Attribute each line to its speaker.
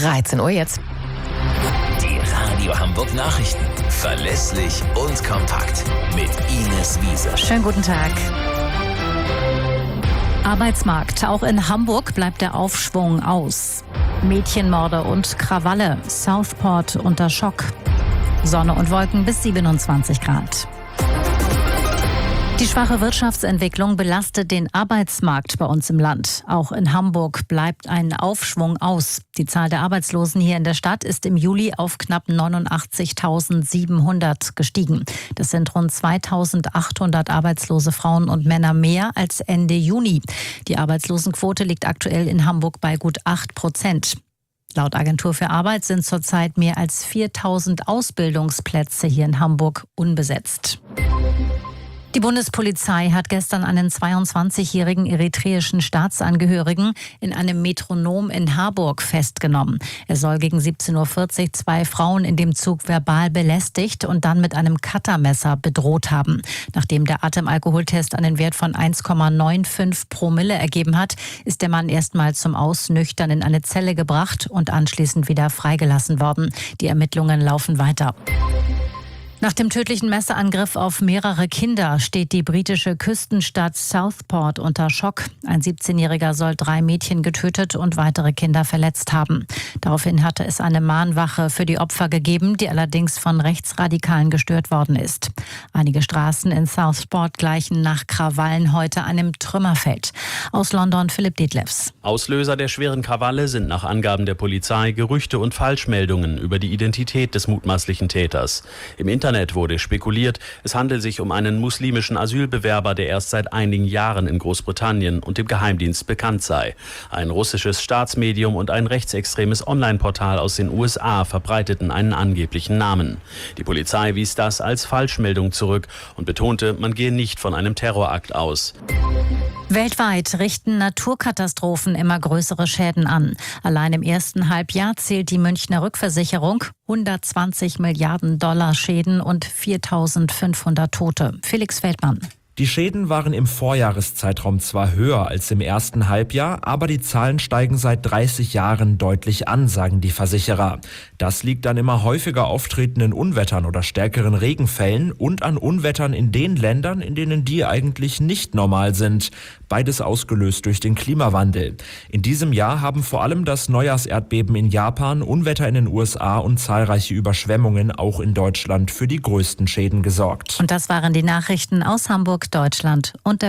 Speaker 1: 13 Uhr jetzt.
Speaker 2: Die Radio Hamburg Nachrichten. Verlässlich und kompakt. Mit Ines Wiese.
Speaker 3: Schönen guten Tag. Arbeitsmarkt. Auch in Hamburg bleibt der Aufschwung aus. Mädchenmorde und Krawalle. Southport unter Schock. Sonne und Wolken bis 27 Grad. Die schwache Wirtschaftsentwicklung belastet den Arbeitsmarkt bei uns im Land. Auch in Hamburg bleibt ein Aufschwung aus. Die Zahl der Arbeitslosen hier in der Stadt ist im Juli auf knapp 89.700 gestiegen. Das sind rund 2.800 arbeitslose Frauen und Männer mehr als Ende Juni. Die Arbeitslosenquote liegt aktuell in Hamburg bei gut 8%. Laut Agentur für Arbeit sind zurzeit mehr als 4.000 Ausbildungsplätze hier in Hamburg unbesetzt. Die Bundespolizei hat gestern einen 22-jährigen eritreischen Staatsangehörigen in einem Metronom in Harburg festgenommen. Er soll gegen 17.40 Uhr zwei Frauen in dem Zug verbal belästigt und dann mit einem Cuttermesser bedroht haben. Nachdem der Atemalkoholtest einen Wert von 1,95 Promille ergeben hat, ist der Mann erstmal zum Ausnüchtern in eine Zelle gebracht und anschließend wieder freigelassen worden. Die Ermittlungen laufen weiter. Nach dem tödlichen Messerangriff auf mehrere Kinder steht die britische Küstenstadt Southport unter Schock. Ein 17-Jähriger soll 3 Mädchen getötet und weitere Kinder verletzt haben. Daraufhin hatte es eine Mahnwache für die Opfer gegeben, die allerdings von Rechtsradikalen gestört worden ist. Einige Straßen in Southport gleichen nach Krawallen heute einem Trümmerfeld. Aus London Philipp Detlefs.
Speaker 4: Auslöser der schweren Krawalle sind nach Angaben der Polizei Gerüchte und Falschmeldungen über die Identität des mutmaßlichen Täters. Im Internet wurde spekuliert, es handelt sich um einen muslimischen Asylbewerber, der erst seit einigen Jahren in Großbritannien und dem Geheimdienst bekannt sei. Ein russisches Staatsmedium und ein rechtsextremes Online-Portal aus den USA verbreiteten einen angeblichen Namen. Die Polizei wies das als Falschmeldung zurück und betonte, man gehe nicht von einem Terrorakt aus.
Speaker 3: Weltweit richten Naturkatastrophen immer größere Schäden an. Allein im ersten Halbjahr zählt die Münchner Rückversicherung 120 Milliarden Dollar Schäden und 4.500 Tote. Felix Feldmann.
Speaker 5: Die Schäden waren im Vorjahreszeitraum zwar höher als im ersten Halbjahr, aber die Zahlen steigen seit 30 Jahren deutlich an, sagen die Versicherer. Das liegt an immer häufiger auftretenden Unwettern oder stärkeren Regenfällen und an Unwettern in den Ländern, in denen die eigentlich nicht normal sind. Beides ausgelöst durch den Klimawandel. In diesem Jahr haben vor allem das Neujahrserdbeben in Japan, Unwetter in den USA und zahlreiche Überschwemmungen auch in Deutschland für die größten Schäden gesorgt.
Speaker 3: Und das waren die Nachrichten aus Hamburg, Deutschland und der